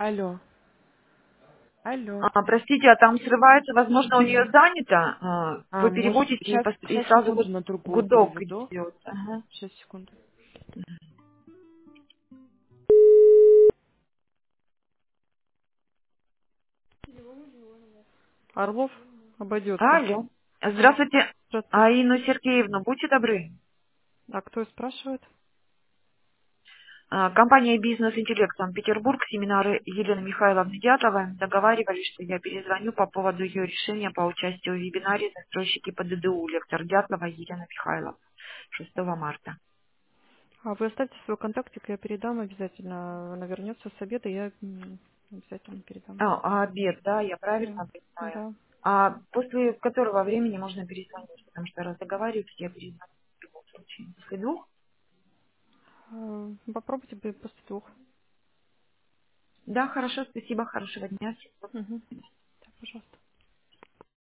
Алло. Алло. Простите, а там срывается, возможно, у нее занято. Вы Может, переводите и, сейчас, и сейчас сразу секунду на другую гудок переведу. идет. Ага. Сейчас, секунду. Орлов обойдется. Алло. Здравствуйте, Здравствуйте. Аину Сергеевну, будьте добры. А кто спрашивает? Компания «Бизнес-интеллект» Санкт-Петербург, семинары Елены Михайловны Дятловой договаривались, что я перезвоню по поводу ее решения по участию в вебинаре «Застройщики по ДДУ», лектор Дятлова Елена Михайловна, 6 марта. А вы оставьте свой контактик, я передам обязательно. Она вернется с обеда, я обязательно передам. Обед, да, я Да. правильно понимаю. Да. А после которого времени можно перезвонить? Потому что раз договариваюсь, я перезвоню в любом случае. После 2? Попробуйте после 2. Да, хорошо, спасибо, хорошего дня. Мгм.